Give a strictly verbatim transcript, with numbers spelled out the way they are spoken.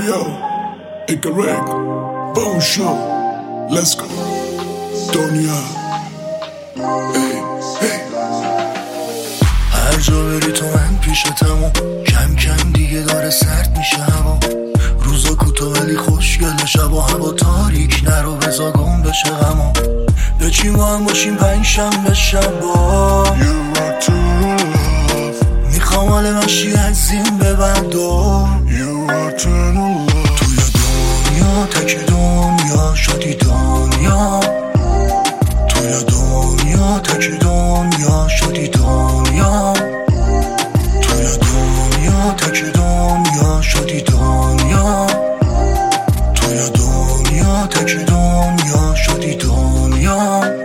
yo, incorrect, bone show, let's go, دنیا. Hey, hey. هر جا بری تو من پیشتمو، کم کم دیگه داره سرد میشه هوا. روزا کوتاه ولی خوشگل، شبا هوا تاریک، نرو بزا گم بشه غما. بچین با هم باشیم پنج شنبه شبا. You are true love. میخوام حال مشی از این به بعدا. You are true love. توی دنیا تک دنیا شدی دنیا. توی دنیا تک دنیا شدی دنیا. توی دنیا تک دنیا شدی دنیا. توی دنیا تک دنیا شدی دنیا.